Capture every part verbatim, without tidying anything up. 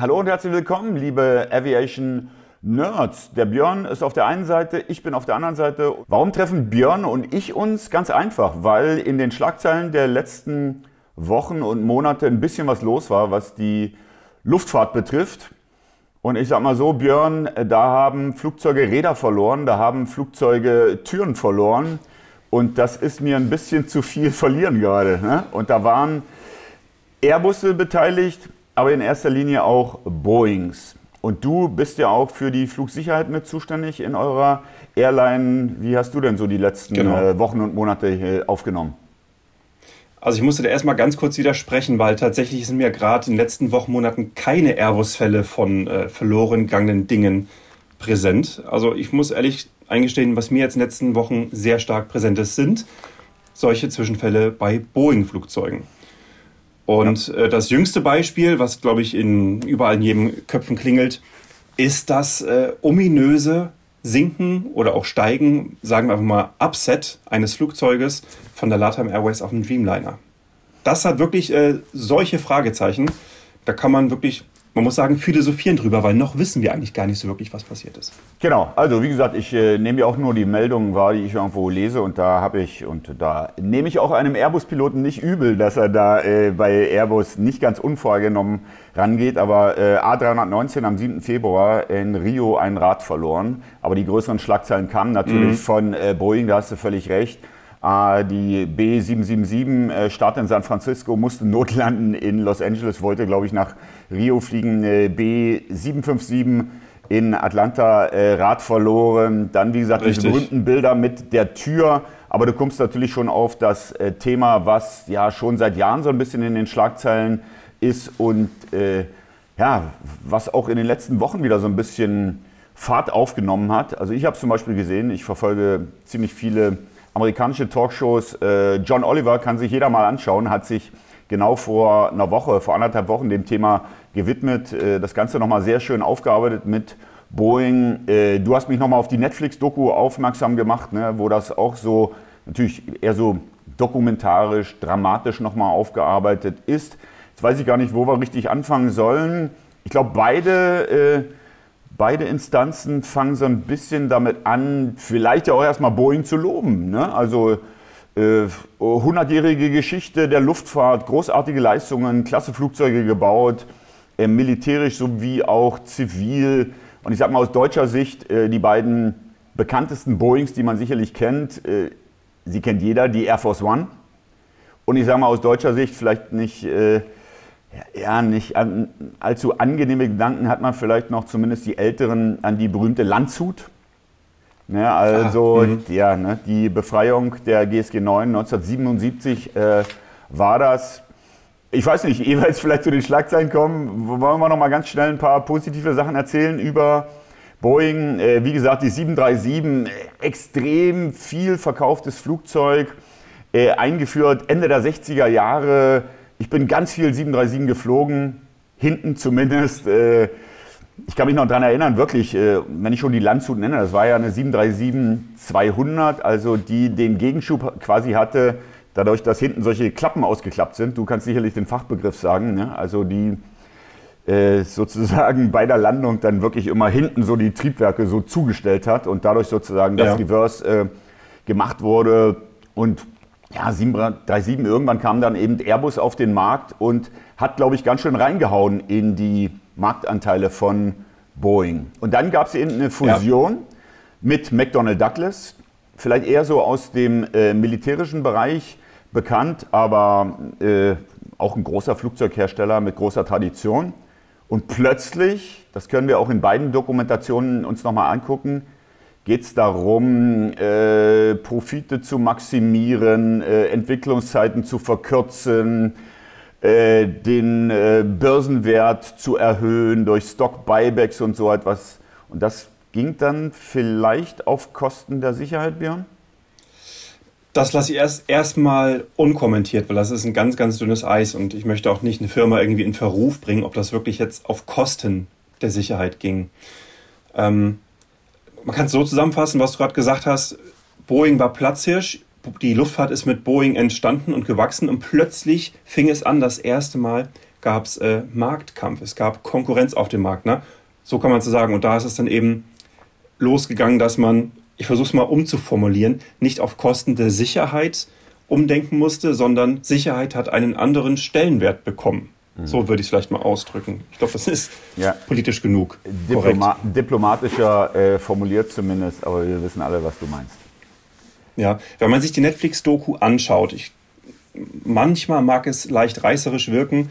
Hallo und herzlich willkommen, liebe Aviation Nerds. Der Björn ist auf der einen Seite, ich bin auf der anderen Seite. Warum treffen Björn und ich uns? Ganz einfach, weil in den Schlagzeilen der letzten Wochen und Monate ein bisschen was los war, was die Luftfahrt betrifft. Und ich sag mal so, Björn, da haben Flugzeuge Räder verloren, da haben Flugzeuge Türen verloren. Und das ist mir ein bisschen zu viel verlieren gerade. Ne? Und da waren Airbusse beteiligt, aber in erster Linie auch Boeings. Und du bist ja auch für die Flugsicherheit mit zuständig in eurer Airline. Wie hast du denn so die letzten genau. äh, Wochen und Monate hier aufgenommen? Also ich musste da erstmal ganz kurz widersprechen, weil tatsächlich sind mir gerade in den letzten Wochen, Monaten keine Airbus-Fälle von äh, verloren gegangenen Dingen präsent. Also ich muss ehrlich eingestehen, was mir jetzt in den letzten Wochen sehr stark präsent ist, sind solche Zwischenfälle bei Boeing-Flugzeugen. Und ja. äh, das jüngste Beispiel, was glaube ich in überall in jedem Köpfen klingelt, ist das äh, ominöse Sinken oder auch Steigen, sagen wir einfach mal Upset eines Flugzeuges von der LATAM Airways auf dem Dreamliner. Das hat wirklich äh, solche Fragezeichen, da kann man wirklich, man muss sagen, philosophieren drüber, weil noch wissen wir eigentlich gar nicht so wirklich, was passiert ist. Genau, also wie gesagt, ich äh, nehme ja auch nur die Meldungen wahr, die ich irgendwo lese und da habe ich, und da nehme ich auch einem Airbus-Piloten nicht übel, dass er da äh, bei Airbus nicht ganz unvorgenommen rangeht, aber äh, A drei neunzehn am siebten Februar in Rio ein Rad verloren, aber die größeren Schlagzeilen kamen natürlich mhm. von äh, Boeing, da hast du völlig recht. Uh, die B sieben sieben sieben äh, Start in San Francisco, musste notlanden in Los Angeles, wollte, glaube ich, nach Rio fliegen. Äh, B sieben fünf sieben in Atlanta, äh, Rad verloren. Dann, wie gesagt, Richtig. diese berühmten Bilder mit der Tür. Aber du kommst natürlich schon auf das äh, Thema, was ja schon seit Jahren so ein bisschen in den Schlagzeilen ist und äh, ja, was auch in den letzten Wochen wieder so ein bisschen Fahrt aufgenommen hat. Also ich habe zum Beispiel gesehen, ich verfolge ziemlich viele amerikanische Talkshows. John Oliver kann sich jeder mal anschauen, hat sich genau vor einer Woche, vor anderthalb Wochen dem Thema gewidmet. Das Ganze nochmal sehr schön aufgearbeitet mit Boeing. Du hast mich nochmal auf die Netflix-Doku aufmerksam gemacht, ne, wo das auch so, natürlich eher so dokumentarisch, dramatisch nochmal aufgearbeitet ist. Jetzt weiß ich gar nicht, wo wir richtig anfangen sollen. Ich glaube, beide... Beide Instanzen fangen so ein bisschen damit an, vielleicht ja auch erstmal Boeing zu loben. Ne? Also äh, hundertjährige Geschichte der Luftfahrt, großartige Leistungen, klasse Flugzeuge gebaut, äh, militärisch sowie auch zivil. Und ich sag mal aus deutscher Sicht, äh, die beiden bekanntesten Boeings, die man sicherlich kennt, äh, sie kennt jeder, die Air Force One. Und ich sag mal aus deutscher Sicht vielleicht nicht... Äh, Ja, nicht an, allzu angenehme Gedanken hat man vielleicht noch, zumindest die Älteren, an die berühmte Landshut. Ne, also ah, ja, ne, die Befreiung der G S G neun neunzehnhundertsiebenundsiebzig äh, war das. Ich weiß nicht, ehe wir jetzt vielleicht zu den Schlagzeilen kommen, wollen wir noch mal ganz schnell ein paar positive Sachen erzählen über Boeing. Äh, wie gesagt, die sieben drei sieben, extrem viel verkauftes Flugzeug, äh, eingeführt Ende der sechziger Jahre. Ich bin ganz viel sieben drei sieben geflogen, hinten zumindest. Ich kann mich noch daran erinnern, wirklich, wenn ich schon die Landshut nenne, das war ja eine sieben drei sieben zweihundert, also die den Gegenschub quasi hatte, dadurch, dass hinten solche Klappen ausgeklappt sind. Du kannst sicherlich den Fachbegriff sagen, ne? Also die sozusagen bei der Landung dann wirklich immer hinten so die Triebwerke so zugestellt hat und dadurch sozusagen das ja. Reverse gemacht wurde und ja, sieben drei sieben, irgendwann kam dann eben Airbus auf den Markt und hat, glaube ich, ganz schön reingehauen in die Marktanteile von Boeing. Und dann gab es eben eine Fusion ja. mit McDonnell Douglas, vielleicht eher so aus dem äh, militärischen Bereich bekannt, aber äh, auch ein großer Flugzeughersteller mit großer Tradition. Und plötzlich, das können wir auch in beiden Dokumentationen uns nochmal angucken, geht es darum, äh, Profite zu maximieren, äh, Entwicklungszeiten zu verkürzen, äh, den äh, Börsenwert zu erhöhen durch Stock-Buybacks und so etwas. Und das ging dann vielleicht auf Kosten der Sicherheit, Björn? Das lasse ich erst erstmal unkommentiert, weil das ist ein ganz, ganz dünnes Eis und ich möchte auch nicht eine Firma irgendwie in Verruf bringen, ob das wirklich jetzt auf Kosten der Sicherheit ging. Ähm, Man kann es so zusammenfassen, was du gerade gesagt hast. Boeing war Platzhirsch, die Luftfahrt ist mit Boeing entstanden und gewachsen und plötzlich fing es an, das erste Mal gab es äh, Marktkampf, es gab Konkurrenz auf dem Markt. Ne? So kann man es so sagen. Und da ist es dann eben losgegangen, dass man, ich versuche es mal umzuformulieren, nicht auf Kosten der Sicherheit umdenken musste, sondern Sicherheit hat einen anderen Stellenwert bekommen. Mhm. So würde ich es vielleicht mal ausdrücken. Ich glaube, das ist ja politisch genug. Diploma- diplomatischer äh, formuliert zumindest, aber wir wissen alle, was du meinst. Ja, wenn man sich die Netflix-Doku anschaut, ich, manchmal mag es leicht reißerisch wirken,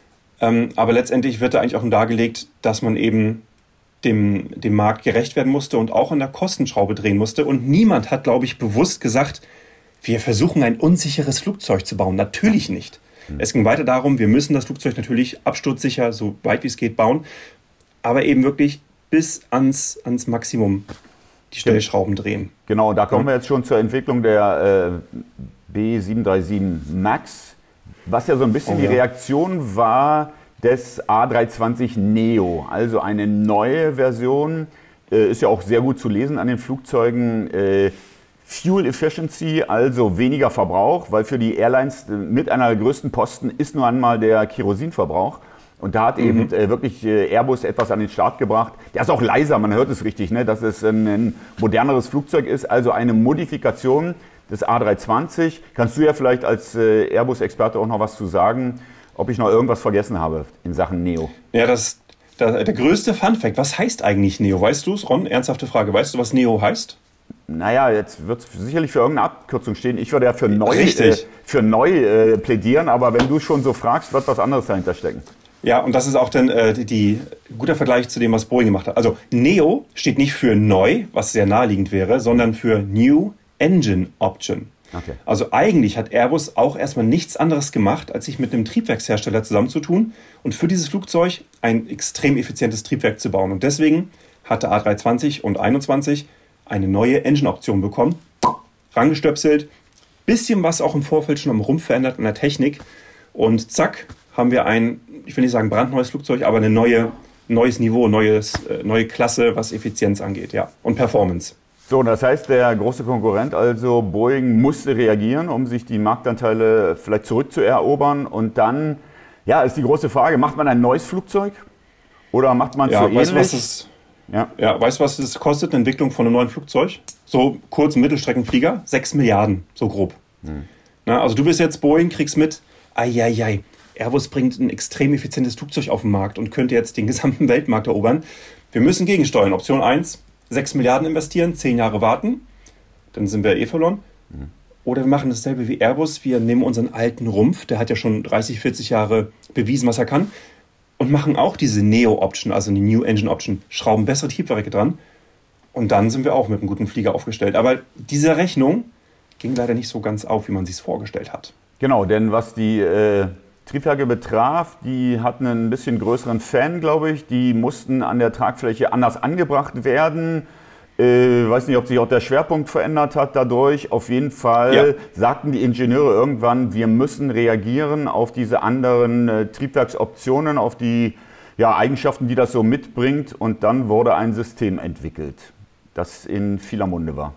ähm, aber letztendlich wird da eigentlich auch dargelegt, dass man eben dem, dem Markt gerecht werden musste und auch an der Kostenschraube drehen musste. Und niemand hat, glaube ich, bewusst gesagt, wir versuchen ein unsicheres Flugzeug zu bauen. Natürlich nicht. Mhm. Es ging weiter darum, wir müssen das Flugzeug natürlich absturzsicher, so weit wie es geht, bauen, aber eben wirklich bis ans, ans Maximum die Stellschrauben drehen. Genau, da kommen wir jetzt schon zur Entwicklung der äh, B sieben drei sieben MAX, was ja so ein bisschen oh, ja. die Reaktion war des A drei zwanzig Neo, also eine neue Version, äh, ist ja auch sehr gut zu lesen an den Flugzeugen, äh, Fuel Efficiency, also weniger Verbrauch, weil für die Airlines äh, mit einer der größten Posten ist nur einmal der Kerosinverbrauch. Und da hat mhm. eben äh, wirklich äh, Airbus etwas an den Start gebracht. Der ist auch leiser, man hört es richtig, ne? Dass es ein, ein moderneres Flugzeug ist, also eine Modifikation des A drei zwanzig. Kannst du ja vielleicht als äh, Airbus-Experte auch noch was zu sagen, ob ich noch irgendwas vergessen habe in Sachen Neo? Ja, das, das der größte Funfact, was heißt eigentlich Neo? Weißt du es, Ron? Ernsthafte Frage. Weißt du, was Neo heißt? Naja, jetzt wird es sicherlich für irgendeine Abkürzung stehen. Ich würde ja für neu, äh, für neu äh, plädieren, aber wenn du schon so fragst, wird was anderes dahinter stecken. Ja, und das ist auch dann äh, die, die guter Vergleich zu dem, was Boeing gemacht hat. Also Neo steht nicht für neu, was sehr naheliegend wäre, sondern für New Engine Option. Okay. Also eigentlich hat Airbus auch erstmal nichts anderes gemacht, als sich mit einem Triebwerkshersteller zusammenzutun und für dieses Flugzeug ein extrem effizientes Triebwerk zu bauen. Und deswegen hatte A drei zwanzig und einundzwanzig eine neue Engine-Option bekommen, rangestöpselt, bisschen was auch im Vorfeld schon am Rumpf verändert an der Technik und zack, haben wir ein, ich will nicht sagen brandneues Flugzeug, aber ein neue, neues Niveau, neues, äh, neue Klasse, was Effizienz angeht, ja, und Performance. So, das heißt, der große Konkurrent, also Boeing, musste reagieren, um sich die Marktanteile vielleicht zurückzuerobern. Und dann, ja, ist die große Frage, macht man ein neues Flugzeug oder macht man es ja, so weißt, ähnlich? Was es, ja. Ja, weißt du, was es kostet, eine Entwicklung von einem neuen Flugzeug? So kurz- und Mittelstreckenflieger? Sechs Milliarden, so grob. Hm. Na, also du bist jetzt Boeing, kriegst mit, eieiei, Airbus bringt ein extrem effizientes Flugzeug auf den Markt und könnte jetzt den gesamten Weltmarkt erobern. Wir müssen gegensteuern. Option eins, sechs Milliarden investieren, zehn Jahre warten, dann sind wir eh verloren. Mhm. Oder wir machen dasselbe wie Airbus, wir nehmen unseren alten Rumpf, der hat ja schon dreißig, vierzig Jahre bewiesen, was er kann, und machen auch diese Neo-Option, also die New Engine Option, schrauben bessere Triebwerke dran und dann sind wir auch mit einem guten Flieger aufgestellt. Aber diese Rechnung ging leider nicht so ganz auf, wie man sich es vorgestellt hat. Genau, denn was die äh, Triebwerke betraf, die hatten einen bisschen größeren Fan, glaube ich. Die mussten an der Tragfläche anders angebracht werden. Ich äh, weiß nicht, ob sich auch der Schwerpunkt verändert hat dadurch. Auf jeden Fall ja. sagten die Ingenieure irgendwann, wir müssen reagieren auf diese anderen äh, Triebwerksoptionen, auf die ja, Eigenschaften, die das so mitbringt. Und dann wurde ein System entwickelt, das in vieler Munde war.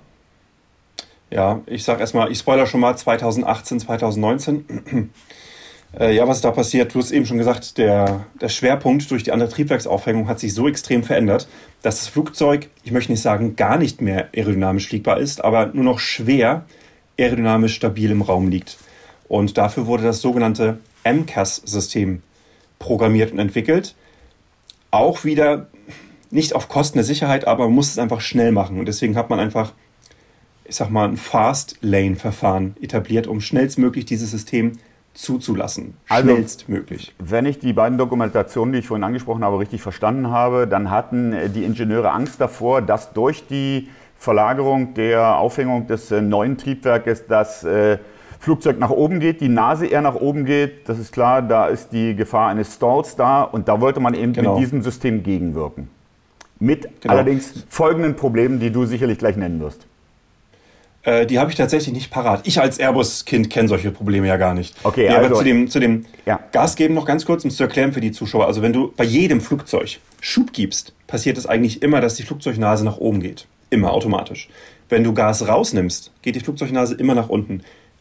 Ja, ich sage erstmal, ich spoilere schon mal zweitausendachtzehn, zweitausendneunzehn. äh, ja, was ist da passiert? Du hast eben schon gesagt, der, der Schwerpunkt durch die andere Triebwerksaufhängung hat sich so extrem verändert, dass das Flugzeug, ich möchte nicht sagen, gar nicht mehr aerodynamisch fliegbar ist, aber nur noch schwer aerodynamisch stabil im Raum liegt. Und dafür wurde das sogenannte M C A S-System programmiert und entwickelt. Auch wieder nicht auf Kosten der Sicherheit, aber man muss es einfach schnell machen. Und deswegen hat man einfach, ich sag mal, ein Fast-Lane-Verfahren etabliert, um schnellstmöglich dieses System zuzulassen. Also, schnellstmöglich. Wenn ich die beiden Dokumentationen, die ich vorhin angesprochen habe, richtig verstanden habe, dann hatten die Ingenieure Angst davor, dass durch die Verlagerung der Aufhängung des äh, neuen Triebwerkes das äh, Flugzeug nach oben geht, die Nase eher nach oben geht. Das ist klar, da ist die Gefahr eines Stalls da und da wollte man eben genau. mit diesem System gegenwirken. Mit genau. allerdings folgenden Problemen, die du sicherlich gleich nennen wirst. Äh, die habe ich tatsächlich nicht parat. Ich als Airbus-Kind kenne solche Probleme ja gar nicht. Okay, ja, also, aber zu dem, zu dem ja. Gas geben noch ganz kurz, um es zu erklären für die Zuschauer. Also wenn du bei jedem Flugzeug Schub gibst, passiert es eigentlich immer, dass die Flugzeugnase nach oben geht. Immer automatisch. Wenn du Gas rausnimmst, geht die Flugzeugnase immer nach unten.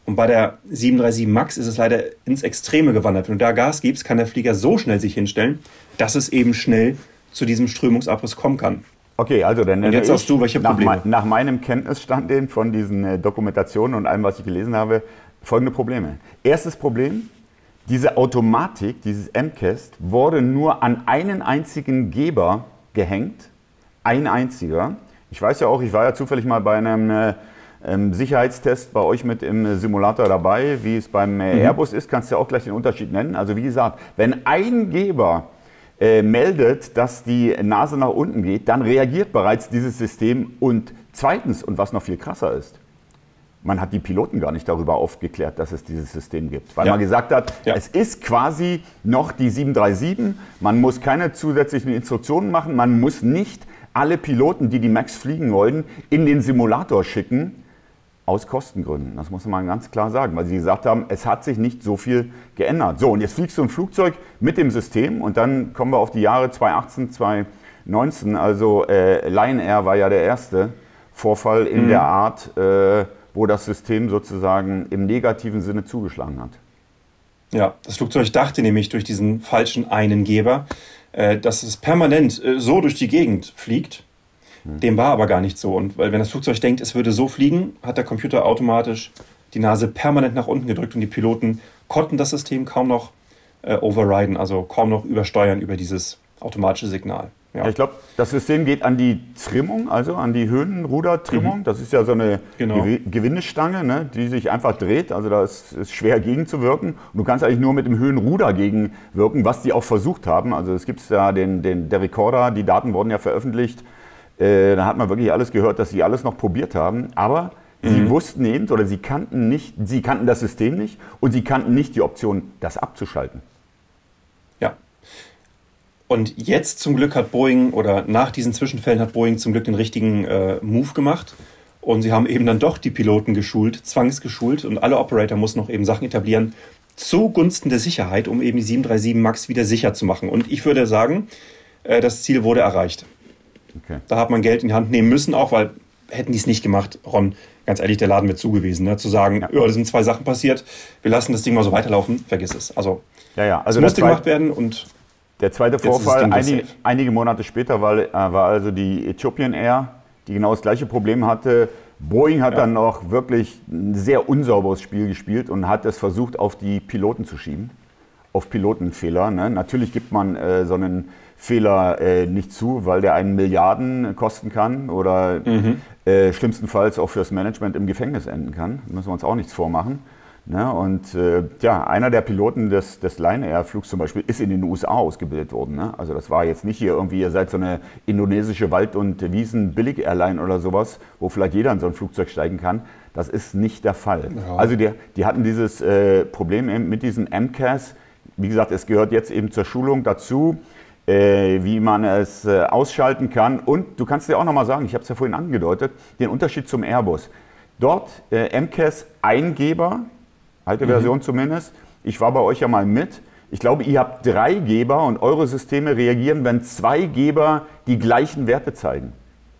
Und bei der sieben drei sieben MAX ist es leider ins Extreme gewandert. Wenn du da Gas gibst, kann der Flieger so schnell sich hinstellen, dass es eben schnell zu diesem Strömungsabriss kommen kann. Okay, also dann und jetzt sagst du, welche Probleme? Nach, nach meinem Kenntnisstand eben von diesen äh, Dokumentationen und allem, was ich gelesen habe, folgende Probleme. Erstes Problem, diese Automatik, dieses M C A S, wurde nur an einen einzigen Geber gehängt. Ein einziger. Ich weiß ja auch, ich war ja zufällig mal bei einem äh, ähm, Sicherheitstest bei euch mit im Simulator dabei, wie es beim äh, mhm. Airbus ist, kannst du ja auch gleich den Unterschied nennen. Also wie gesagt, wenn ein Geber äh, meldet, dass die Nase nach unten geht, dann reagiert bereits dieses System. Und zweitens, und was noch viel krasser ist, man hat die Piloten gar nicht darüber aufgeklärt, dass es dieses System gibt. Weil ja. man gesagt hat, ja. es ist quasi noch die sieben drei sieben, man muss keine zusätzlichen Instruktionen machen, man muss nicht alle Piloten, die die MAX fliegen wollen, in den Simulator schicken, aus Kostengründen. Das muss man ganz klar sagen, weil sie gesagt haben, es hat sich nicht so viel geändert. So, und jetzt fliegst du ein Flugzeug mit dem System und dann kommen wir auf die Jahre zweitausendachtzehn, zweitausendneunzehn. Also äh, Lion Air war ja der erste Vorfall in mhm. der Art, äh, wo das System sozusagen im negativen Sinne zugeschlagen hat. Ja, das Flugzeug dachte nämlich durch diesen falschen einen Geber, äh, dass es permanent äh, so durch die Gegend fliegt. Hm. Dem war aber gar nicht so. Und weil wenn das Flugzeug denkt, es würde so fliegen, hat der Computer automatisch die Nase permanent nach unten gedrückt und die Piloten konnten das System kaum noch äh, overriden, also kaum noch übersteuern über dieses automatische Signal. Ja. Ja, ich glaube, das System geht an die Trimmung, also an die Höhenrudertrimmung. Mhm. Das ist ja so eine genau. Gew- Gewindestange, ne, die sich einfach dreht. Also da ist es schwer gegenzuwirken. Und du kannst eigentlich nur mit dem Höhenruder gegenwirken, was die auch versucht haben. Also es gibt ja den, den, der Recorder, die Daten wurden ja veröffentlicht. Äh, da hat man wirklich alles gehört, dass sie alles noch probiert haben. Aber mhm. sie wussten eben, oder sie kannten nicht, sie kannten das System nicht und sie kannten nicht die Option, das abzuschalten. Ja. Und jetzt zum Glück hat Boeing, oder nach diesen Zwischenfällen hat Boeing zum Glück den richtigen äh, Move gemacht. Und sie haben eben dann doch die Piloten geschult, zwangsgeschult. Und alle Operator mussten noch eben Sachen etablieren zugunsten der Sicherheit, um eben die sieben drei sieben MAX wieder sicher zu machen. Und ich würde sagen, äh, das Ziel wurde erreicht. Okay. Da hat man Geld in die Hand nehmen müssen, auch weil hätten die es nicht gemacht, Ron, ganz ehrlich, der Laden wird zu gewesen. Ne? Zu sagen, ja, ja, da sind zwei Sachen passiert, wir lassen das Ding mal so weiterlaufen, vergiss es. Also, ja, ja. Also es musste gemacht werden und der zweite Vorfall, einige, einige Monate später, war, äh, war also die Ethiopian Air, die genau das gleiche Problem hatte. Boeing hat ja. dann auch wirklich ein sehr unsauberes Spiel gespielt und hat es versucht, auf die Piloten zu schieben, auf Pilotenfehler. Ne? Natürlich gibt man äh, so einen Fehler äh, nicht zu, weil der einen Milliarden kosten kann oder mhm. äh, schlimmstenfalls auch fürs Management im Gefängnis enden kann. Da müssen wir uns auch nichts vormachen. Ne? Und äh, ja, einer der Piloten des, des Lion Air Flugs zum Beispiel ist in den U S A ausgebildet worden. Ne? Also das war jetzt nicht hier irgendwie, ihr seid so eine indonesische Wald- und Wiesen-Billig-Airline oder sowas, wo vielleicht jeder in so ein Flugzeug steigen kann. Das ist nicht der Fall. Ja. Also die, die hatten dieses äh, Problem eben mit diesem M C A S. Wie gesagt, es gehört jetzt eben zur Schulung dazu, äh, wie man es äh, ausschalten kann. Und du kannst dir auch nochmal sagen, ich habe es ja vorhin angedeutet, den Unterschied zum Airbus. Dort äh, M C A S Eingeber, alte Version mhm. zumindest. Ich war bei euch ja mal mit. Ich glaube, ihr habt drei Geber und eure Systeme reagieren, wenn zwei Geber die gleichen Werte zeigen.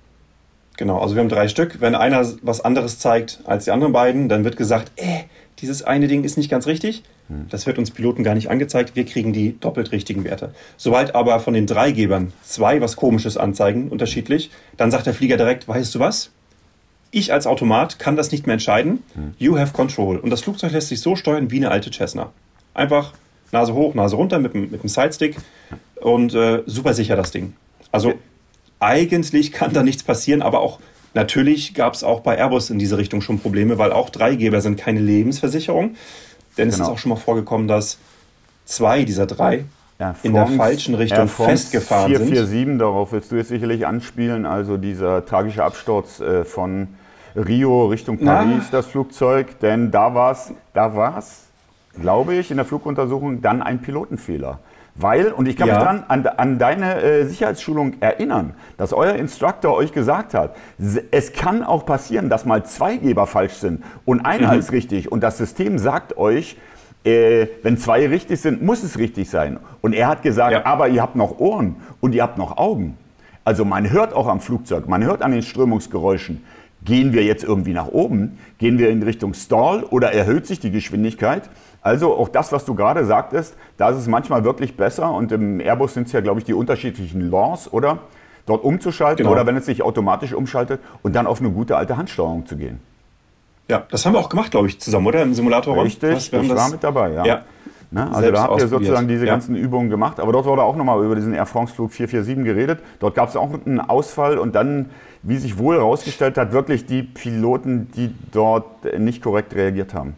Genau, also wir haben drei Stück. Wenn einer was anderes zeigt als die anderen beiden, dann wird gesagt, äh, dieses eine Ding ist nicht ganz richtig. Hm. Das wird uns Piloten gar nicht angezeigt. Wir kriegen die doppelt richtigen Werte. Sobald aber von den drei Gebern zwei was Komisches anzeigen, unterschiedlich, dann sagt der Flieger direkt, weißt du was? Ich als Automat kann das nicht mehr entscheiden. You have control. Und das Flugzeug lässt sich so steuern wie eine alte Cessna. Einfach Nase hoch, Nase runter mit dem, mit dem Sidestick und äh, super sicher das Ding. Also ja. eigentlich kann da nichts passieren, aber auch natürlich gab es auch bei Airbus in diese Richtung schon Probleme, weil auch Dreigeber sind keine Lebensversicherung. Denn es genau. ist auch schon mal vorgekommen, dass zwei dieser drei ja, in der falschen Richtung festgefahren sind. vier vier sieben, darauf willst du jetzt sicherlich anspielen, also dieser tragische Absturz äh, von Rio Richtung Paris, Na. das Flugzeug, denn da war es, da war's, glaube ich, in der Fluguntersuchung dann ein Pilotenfehler. Weil, und ich kann ja. mich dran an, an deine äh, Sicherheitsschulung erinnern, dass euer Instructor euch gesagt hat, es kann auch passieren, dass mal zwei Geber falsch sind und einer mhm. ist richtig und das System sagt euch, äh, wenn zwei richtig sind, muss es richtig sein. Und er hat gesagt, ja. aber ihr habt noch Ohren und ihr habt noch Augen. Also man hört auch am Flugzeug, man hört an den Strömungsgeräuschen, Gehen wir jetzt irgendwie nach oben? Gehen wir in Richtung Stall oder erhöht sich die Geschwindigkeit? Also auch das, was du gerade sagtest, da ist es manchmal wirklich besser und im Airbus sind es ja, glaube ich, die unterschiedlichen Laws, oder? Dort umzuschalten Genau. oder wenn es sich automatisch umschaltet und dann auf eine gute alte Handsteuerung zu gehen. Ja, das haben wir auch gemacht, glaube ich, zusammen, oder? Im Simulator. Richtig, Was, wir haben ich das, war mit dabei, ja. ja. Ne? Also Selbst da habt ihr ausprobiert. sozusagen diese Ja. ganzen Übungen gemacht. Aber dort wurde auch nochmal über diesen Air France Flug vier vier sieben geredet. Dort gab es auch einen Ausfall und dann, wie sich wohl herausgestellt hat, wirklich die Piloten, die dort nicht korrekt reagiert haben.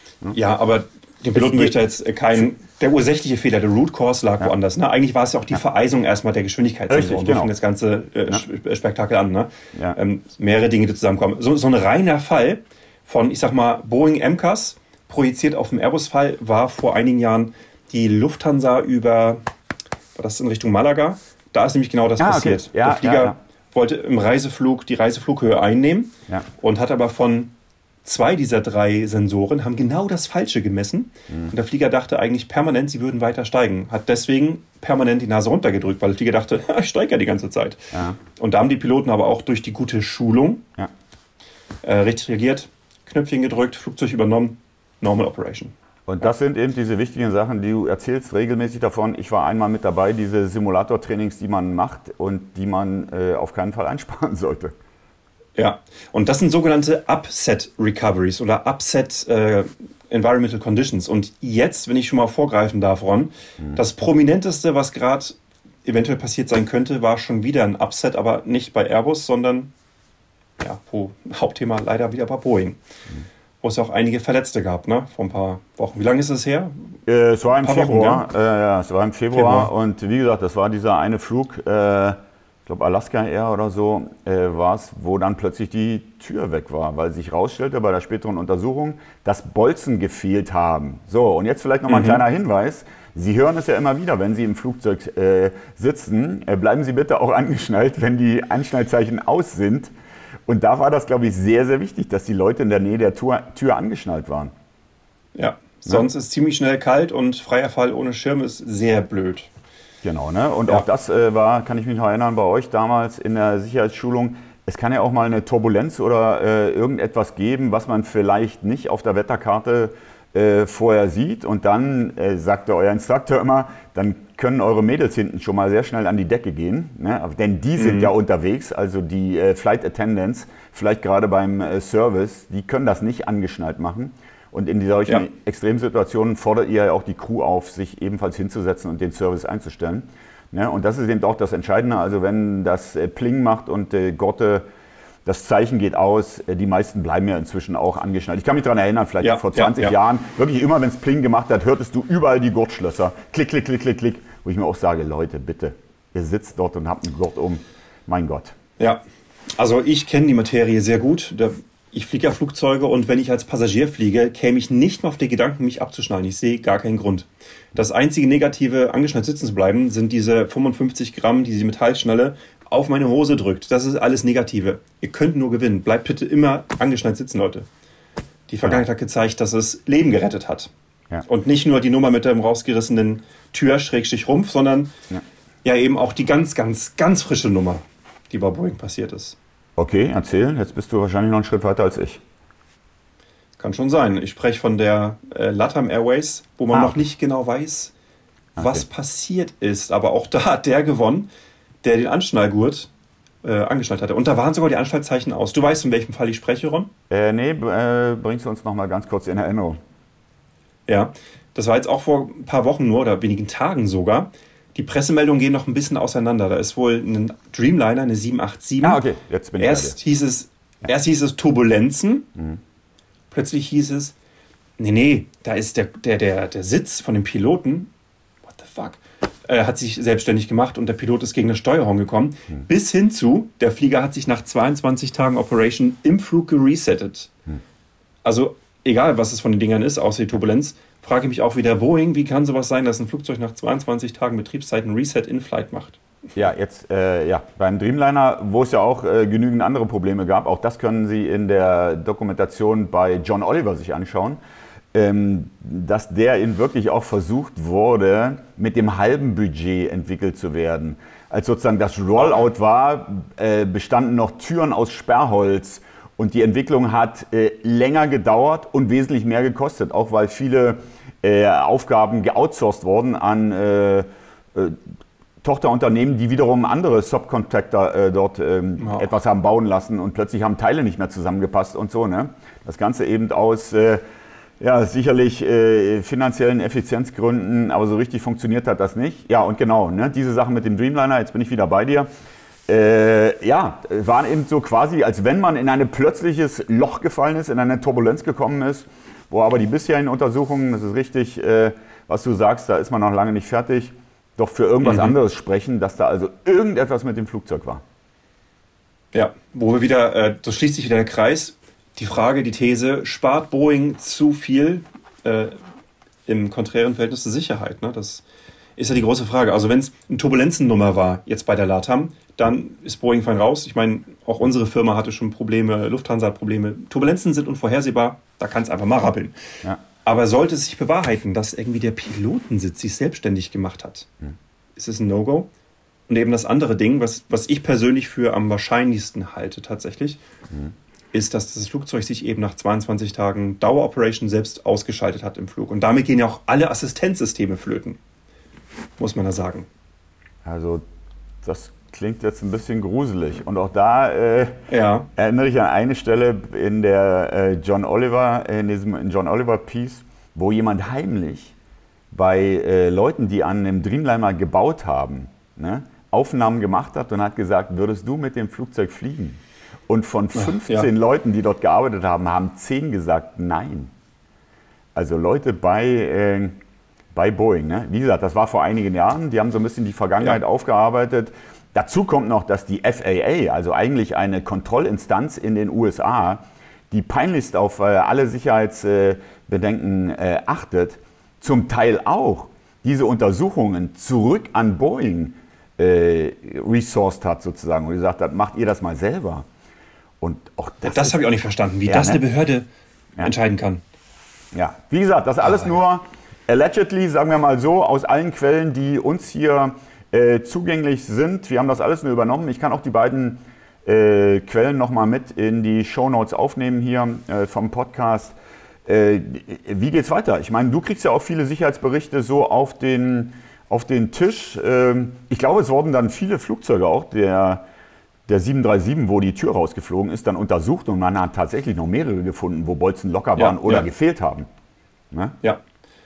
Ja, aber dem Piloten Es möchte jetzt kein... Der ursächliche Fehler, der Root Cause lag Ja. woanders. Ne? Eigentlich war es ja auch die Vereisung erstmal der Geschwindigkeitssensor. Richtig, Und so genau. fing das ganze äh, Sp- Spektakel an. Ne? Ja. Ähm, mehrere Dinge, die zusammenkommen. So, so ein reiner Fall von, ich sag mal, Boeing M C A S projiziert auf dem Airbus-Fall war vor einigen Jahren die Lufthansa über, war das in Richtung Malaga? Da ist nämlich genau das Ah, okay. passiert. Ja, der Flieger ja, ja. wollte im Reiseflug die Reiseflughöhe einnehmen Ja. und hat aber von zwei dieser drei Sensoren haben genau das Falsche gemessen. Mhm. Und der Flieger dachte eigentlich permanent, sie würden weiter steigen. Hat deswegen permanent die Nase runtergedrückt, weil der Flieger dachte, ich steige ja die ganze Zeit. Ja. Und da haben die Piloten aber auch durch die gute Schulung Ja. äh, richtig reagiert, Knöpfchen gedrückt, Flugzeug übernommen, Normal Operation. Und das sind eben diese wichtigen Sachen, die du erzählst regelmäßig davon. Ich war einmal mit dabei, diese Simulator-Trainings, die man macht und die man äh, auf keinen Fall einsparen sollte. Ja, und das sind sogenannte Upset Recoveries oder Upset äh, Environmental Conditions. Und jetzt, wenn ich schon mal vorgreifen darf, Ron, mhm. das Prominenteste, was gerade eventuell passiert sein könnte, war schon wieder ein Upset, aber nicht bei Airbus, sondern ja, wo Hauptthema leider wieder bei Boeing. Mhm. Wo es auch einige Verletzte gab, ne? Vor ein paar Wochen. Wie lange ist es her? Äh, es war im Paar Februar. Wochen, äh, ja, es war im Februar. Februar. Und wie gesagt, das war dieser eine Flug, äh, ich glaube Alaska Air oder so, äh, war es, wo dann plötzlich die Tür weg war, weil sich herausstellte bei der späteren Untersuchung, dass Bolzen gefehlt haben. So, und jetzt vielleicht nochmal ein Mhm. kleiner Hinweis. Sie hören es ja immer wieder, wenn Sie im Flugzeug äh, sitzen. Äh, bleiben Sie bitte auch angeschnallt, wenn die Anschnallzeichen aus sind. Und da war das, glaube ich, sehr, sehr wichtig, dass die Leute in der Nähe der Tür, Tür angeschnallt waren. Ja, sonst ja. ist ziemlich schnell kalt und freier Fall ohne Schirm ist sehr blöd. Genau, ne? Und Ja. auch das äh, war, kann ich mich noch erinnern, bei euch damals in der Sicherheitsschulung. Es kann ja auch mal eine Turbulenz oder äh, irgendetwas geben, was man vielleicht nicht auf der Wetterkarte äh, vorher sieht. Und dann äh, sagte euer Instruktor immer, dann können eure Mädels hinten schon mal sehr schnell an die Decke gehen. Ne? Denn die sind Mhm. ja unterwegs, also die äh, Flight Attendants, vielleicht gerade beim äh, Service, die können das nicht angeschnallt machen. Und in solchen Ja. Extremsituationen fordert ihr ja auch die Crew auf, sich ebenfalls hinzusetzen und den Service einzustellen. Ne? Und das ist eben auch das Entscheidende. Also wenn das äh, Pling macht und äh, Gotte, das Zeichen geht aus, äh, die meisten bleiben ja inzwischen auch angeschnallt. Ich kann mich daran erinnern, vielleicht Ja, vor ja, zwanzig ja. Jahren, wirklich immer, wenn es Pling gemacht hat, hörtest du überall die Gurtschlösser. Klick, klick, klick, klick, klick. Wo ich mir auch sage, Leute, bitte, ihr sitzt dort und habt einen Gurt um. Mein Gott. Ja, also ich kenne die Materie sehr gut. Da- Ich fliege ja Flugzeuge und wenn ich als Passagier fliege, käme ich nicht mehr auf den Gedanken, mich abzuschnallen. Ich sehe gar keinen Grund. Das einzige Negative, angeschnallt sitzen zu bleiben, sind diese fünfundfünfzig Gramm, die die Metallschnalle auf meine Hose drückt. Das ist alles Negative. Ihr könnt nur gewinnen. Bleibt bitte immer angeschnallt sitzen, Leute. Die Vergangenheit hat gezeigt, dass es Leben gerettet hat. Ja. Und nicht nur die Nummer mit dem rausgerissenen Tür, Schrägstrich Rumpf, sondern Ja. ja eben auch die ganz, ganz, ganz frische Nummer, die bei Boeing passiert ist. Okay, erzähl. Jetzt bist du wahrscheinlich noch einen Schritt weiter als ich. Kann schon sein. Ich spreche von der äh, LATAM Airways, wo man Ah. noch nicht genau weiß, was Okay. passiert ist. Aber auch da hat der gewonnen, der den Anschnallgurt äh, angeschnallt hatte. Und da waren sogar die Anschnallzeichen aus. Du weißt, in welchem Fall ich spreche, Ron? Äh, nee, äh, bringst du uns noch mal ganz kurz in Erinnerung. Ja. Das war jetzt auch vor ein paar Wochen nur oder wenigen Tagen sogar. Die Pressemeldungen gehen noch ein bisschen auseinander. Da ist wohl ein Dreamliner, eine sieben acht sieben. Ah, okay, jetzt bin ich Erst hieß es, erst hieß es Turbulenzen. Plötzlich hieß es, nee, nee, da ist der, der, der, der Sitz von dem Piloten, what the fuck, äh, hat sich selbstständig gemacht und der Pilot ist gegen das Steuerhorn gekommen. Bis hin zu, der Flieger hat sich nach zweiundzwanzig Tagen Operation im Flug geresettet. Also, egal was es von den Dingern ist, außer die Turbulenz, frage ich mich auch wieder, Boeing, wie kann sowas sein, dass ein Flugzeug nach zweiundzwanzig Tagen Betriebszeit ein Reset in Flight macht? Ja, jetzt äh, ja, beim Dreamliner, wo es ja auch äh, genügend andere Probleme gab, auch das können Sie in der Dokumentation bei John Oliver sich anschauen, ähm, dass der in wirklich auch versucht wurde, mit dem halben Budget entwickelt zu werden. Als sozusagen das Rollout war, äh, bestanden noch Türen aus Sperrholz Und die Entwicklung hat äh, länger gedauert und wesentlich mehr gekostet, auch weil viele äh, Aufgaben geoutsourced wurden an äh, äh, Tochterunternehmen, die wiederum andere Subcontractor äh, dort ähm, ja. etwas haben bauen lassen und plötzlich haben Teile nicht mehr zusammengepasst und so. Ne? Das Ganze eben aus äh, ja, sicherlich äh, finanziellen Effizienzgründen, aber so richtig funktioniert hat das nicht. Ja, und genau, ne? Diese Sache mit dem Dreamliner, jetzt bin ich wieder bei dir. Äh, ja, waren eben so quasi, als wenn man in ein plötzliches Loch gefallen ist, in eine Turbulenz gekommen ist, wo aber die bisherigen Untersuchungen, das ist richtig, äh, was du sagst, da ist man noch lange nicht fertig, doch für irgendwas mhm. anderes sprechen, dass da also irgendetwas mit dem Flugzeug war. Ja, wo wir wieder, äh, so schließt sich wieder der Kreis, die Frage, die These, spart Boeing zu viel äh, im konträren Verhältnis zur Sicherheit? Ne? Das ist ja die große Frage. Also wenn es eine Turbulenzennummer war, jetzt bei der LATAM, dann ist Boeing fein raus. Ich meine, auch unsere Firma hatte schon Probleme, Lufthansa hat Probleme. Turbulenzen sind unvorhersehbar, da kann es einfach mal rappeln. Ja. Aber sollte es sich bewahrheiten, dass irgendwie der Pilotensitz sich selbstständig gemacht hat, hm. ist es ein No-Go. Und eben das andere Ding, was, was ich persönlich für am wahrscheinlichsten halte tatsächlich, hm. ist, dass das Flugzeug sich eben nach zweiundzwanzig Tagen Daueroperation selbst ausgeschaltet hat im Flug. Und damit gehen ja auch alle Assistenzsysteme flöten, muss man da sagen. Also das klingt jetzt ein bisschen gruselig. Und auch da äh, ja. erinnere ich an eine Stelle in der äh, John Oliver, in diesem in John Oliver Piece, wo jemand heimlich bei äh, Leuten, die an einem Dreamliner gebaut haben, ne, Aufnahmen gemacht hat und hat gesagt, würdest du mit dem Flugzeug fliegen? Und von fünfzehn ja. Leuten, die dort gearbeitet haben, haben zehn gesagt nein. Also Leute bei, äh, bei Boeing. Ne? Wie gesagt, das war vor einigen Jahren. Die haben so ein bisschen die Vergangenheit ja. aufgearbeitet. Dazu kommt noch, dass die F A A, also eigentlich eine Kontrollinstanz in den U S A, die peinlichst auf äh, alle Sicherheitsbedenken äh, achtet, zum Teil auch diese Untersuchungen zurück an Boeing äh, resourced hat sozusagen und gesagt hat, macht ihr das mal selber. Und auch das das habe ich auch nicht verstanden, wie ja, das ne? eine Behörde ja. entscheiden kann. Ja, wie gesagt, das alles nur allegedly, sagen wir mal so, aus allen Quellen, die uns hier äh, zugänglich sind. Wir haben das alles nur übernommen. Ich kann auch die beiden äh, Quellen nochmal mit in die Shownotes aufnehmen hier äh, vom Podcast. Äh, wie geht's weiter? Ich meine, du kriegst ja auch viele Sicherheitsberichte so auf den, auf den Tisch. Äh, ich glaube, es wurden dann viele Flugzeuge auch, der Der sieben drei sieben, wo die Tür rausgeflogen ist, dann untersucht und man hat tatsächlich noch mehrere gefunden, wo Bolzen locker waren ja, oder ja. gefehlt haben. Ne? Ja.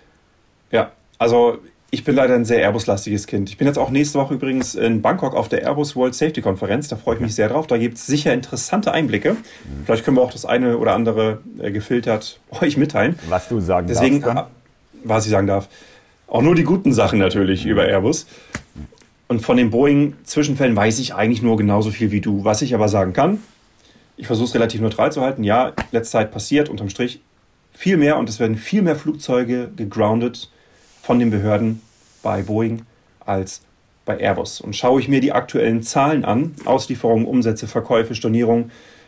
Ja, also ich bin leider ein sehr Airbus-lastiges Kind. Ich bin jetzt auch nächste Woche übrigens in Bangkok auf der Airbus World Safety Konferenz. Da freue ich mich sehr drauf. Da gibt es sicher interessante Einblicke. Mhm. Vielleicht können wir auch das eine oder andere äh, gefiltert euch mitteilen. Was du sagen Deswegen, darfst. Deswegen, was ich sagen darf. Auch nur die guten Sachen natürlich mhm. über Airbus. Und von den Boeing-Zwischenfällen weiß ich eigentlich nur genauso viel wie du. Was ich aber sagen kann, ich versuche es relativ neutral zu halten. Ja, letzte Zeit passiert unterm Strich viel mehr und es werden viel mehr Flugzeuge gegroundet von den Behörden bei Boeing als bei Airbus. Und schaue ich mir die aktuellen Zahlen an, Auslieferungen, Umsätze, Verkäufe, Stornierungen,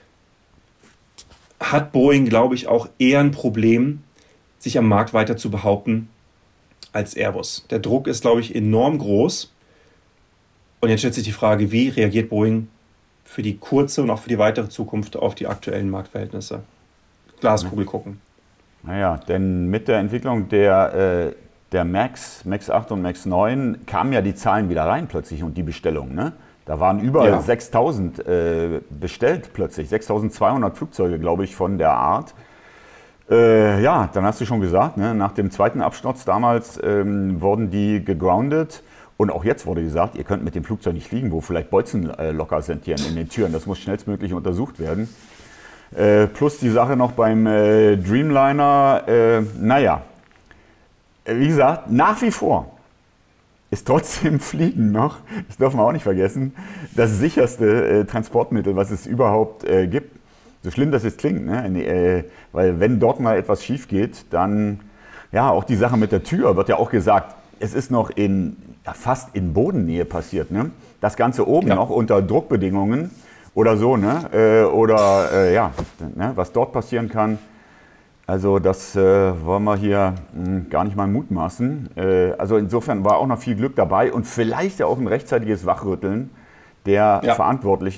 hat Boeing, glaube ich, auch eher ein Problem, sich am Markt weiter zu behaupten als Airbus. Der Druck ist, glaube ich, enorm groß. Und jetzt stellt sich die Frage, wie reagiert Boeing für die kurze und auch für die weitere Zukunft auf die aktuellen Marktverhältnisse? Glaskugel gucken. Naja, denn mit der Entwicklung der, äh, der MAX, MAX acht und MAX neun kamen ja die Zahlen wieder rein plötzlich und die Bestellungen. Ne? Da waren über ja. sechstausend äh, bestellt plötzlich, sechstausendzweihundert Flugzeuge, glaube ich, von der Art. Äh, ja, dann hast du schon gesagt, ne? Nach dem zweiten Absturz damals ähm, wurden die gegroundet. Und auch jetzt wurde gesagt, ihr könnt mit dem Flugzeug nicht fliegen, wo vielleicht Bolzen äh, locker sind hier in den Türen. Das muss schnellstmöglich untersucht werden. Äh, plus die Sache noch beim äh, Dreamliner. Äh, naja, wie gesagt, nach wie vor ist trotzdem Fliegen noch, das darf man auch nicht vergessen, das sicherste äh, Transportmittel, was es überhaupt äh, gibt. So schlimm das jetzt klingt, ne? äh, weil wenn dort mal etwas schief geht, dann, ja, auch die Sache mit der Tür wird ja auch gesagt, es ist noch in ja, fast in Bodennähe passiert. Ne? Das Ganze oben ja. noch unter Druckbedingungen oder so. Ne? Äh, oder äh, ja, ne? Was dort passieren kann. Also das äh, wollen wir hier mh, gar nicht mal mutmaßen. Äh, also insofern war auch noch viel Glück dabei und vielleicht ja auch ein rechtzeitiges Wachrütteln der ja. Verantwortlichen.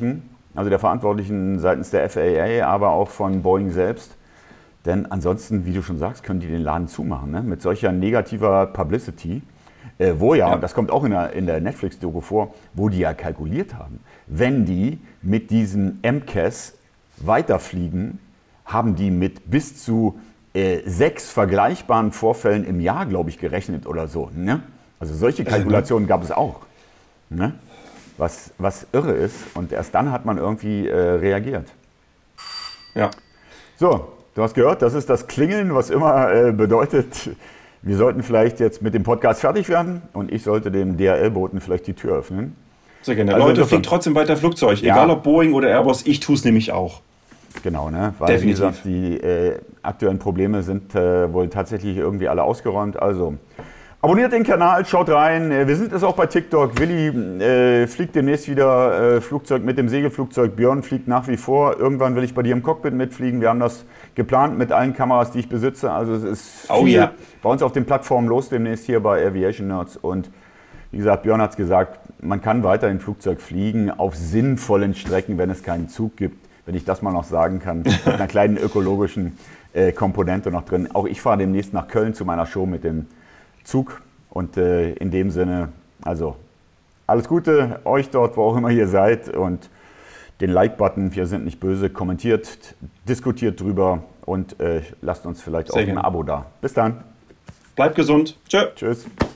also der Verantwortlichen seitens der F A A, aber auch von Boeing selbst. Denn ansonsten, wie du schon sagst, können die den Laden zumachen, ne? Mit solcher negativer Publicity. Äh, wo ja, ja, und das kommt auch in der, in der Netflix-Doku vor, wo die ja kalkuliert haben. Wenn die mit diesem M C A S weiterfliegen, haben die mit bis zu äh, sechs vergleichbaren Vorfällen im Jahr, glaube ich, gerechnet oder so. Ne? Also solche Kalkulationen gab es auch. Ne? Was, was irre ist. Und erst dann hat man irgendwie äh, reagiert. Ja. So, du hast gehört, das ist das Klingeln, was immer äh, bedeutet, wir sollten vielleicht jetzt mit dem Podcast fertig werden und ich sollte dem D H L-Boten vielleicht die Tür öffnen. Sehr gerne. Also Leute, fliegt trotzdem weiter Flugzeug. Ja. Egal ob Boeing oder Airbus, ich tue es nämlich auch. Genau, ne? Weil Definitiv. wie gesagt, die äh, aktuellen Probleme sind äh, wohl tatsächlich irgendwie alle ausgeräumt. Also abonniert den Kanal, schaut rein. Wir sind jetzt auch bei TikTok. Willi äh, fliegt demnächst wieder äh, Flugzeug mit dem Segelflugzeug. Björn fliegt nach wie vor. Irgendwann will ich bei dir im Cockpit mitfliegen. Wir haben das geplant mit allen Kameras, die ich besitze. Also es ist viel oh, ja. bei uns auf den Plattformen los demnächst hier bei Aviation Nerds. Und wie gesagt, Björn hat es gesagt, man kann weiterhin Flugzeug fliegen auf sinnvollen Strecken, wenn es keinen Zug gibt. Wenn ich das mal noch sagen kann, mit einer kleinen ökologischen äh, Komponente noch drin. Auch ich fahre demnächst nach Köln zu meiner Show mit dem Zug und äh, in dem Sinne, also alles Gute euch dort, wo auch immer ihr seid und den Like-Button, wir sind nicht böse, kommentiert, diskutiert drüber und äh, lasst uns vielleicht Sehr auch gerne. ein Abo da. Bis dann. Bleibt gesund. Tschö. Tschüss.